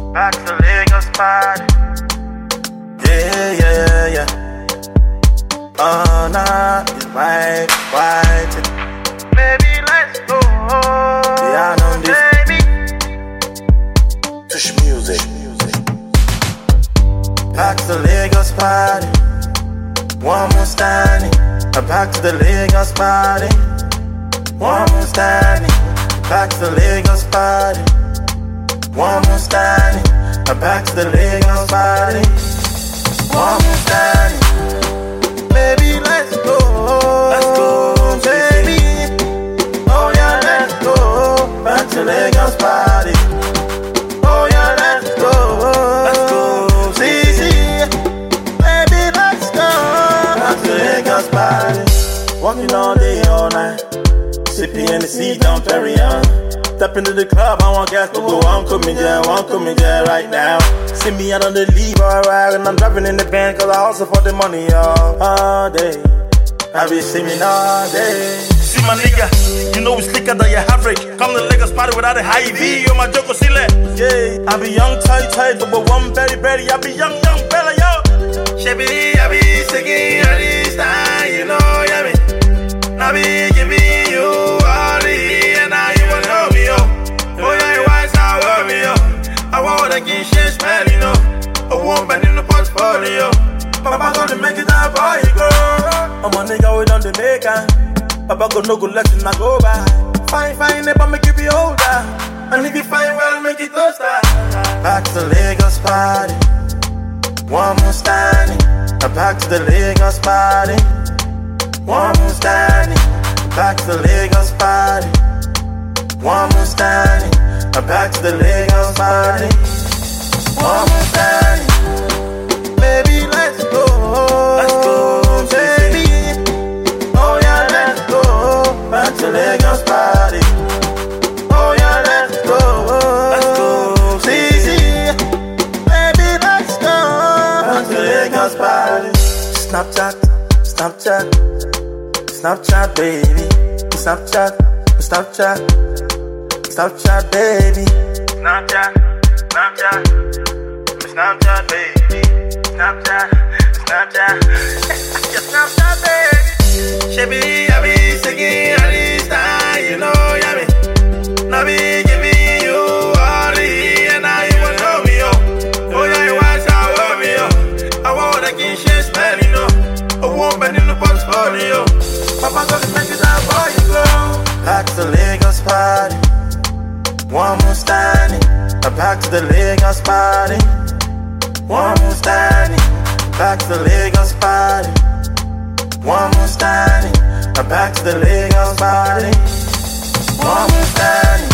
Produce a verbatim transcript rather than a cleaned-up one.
Back to Lagos party. Yeah, yeah, yeah. Oh, nah, it's white, white. Baby, let's go. Yeah, I know this. Baby. Tush music. Back to Lagos party. One more standing. Back to the Lagos party. One more standing. Back to the Lagos party. One more standing. Back to the Lagos party. One more standing. Baby, let's go. Let's go, baby. Oh yeah, let's go. Back to Lagos party. Oh yeah, let's go. Let's go. See, see. Baby, let's go. Back to Lagos party. Walking all day, all night. Sipping in the seat on Perrier. Step into the club, I want gas, but go on, come me there, one come me there right now. See me out on the leave, alright, and I'm driving in the van, cause I also for the money, y'all. All day, I be singing all day. See my nigga, you know we slicker than your average. Come to Lagos party without a high V, you're my Joko Sile. Yeah, I be young, tight, tight, but one berry, berry, I be young, young, fella, yo. Shabby, I be singing all this time, you know, yeah, me. I be giving you all the, and now you wanna know me, yo. Oh, yeah, why is I love me, yo? I want to get shit smell, you know. I want back in the portfolio. Papa gonna make it that boy, girl. I'm a nigga with on the maker. Papa go no good letting I go by. Fine, fine, neighbor, make it be older. And if you find well, make it toaster. Back to Lagos party. One more standing. Back to the Lagos party. One more standing. Back to the Lagos party. One more standing. Back to the Lagos party. One more standing. Baby, let's go. Let's go, baby. Oh yeah, let's go. Back to Lagos party. Oh yeah, let's go. Let's go. See, see. Baby, let's go. Back to Lagos party. Snapchat, Snapchat. Snapchat, baby. Snapchat, Snapchat, Snapchat, baby. Snapchat, Snapchat, Snapchat, baby. Snapchat, Snapchat, Snapchat, baby. Shabby, I be singing all this time, you know, yeah, me. I be giving you all the, and now you wanna know me, yo. Oh, yeah, you want to love me, yo. I want to get shit smell, you know. I want back in the portfolio. Papa gonna make it that boy, you go. Back to Lagos party. One more standing. Back to the Lagos party. One more standing. Back to the Lagos party. One more standing. Back to the Lagos party. One more standing.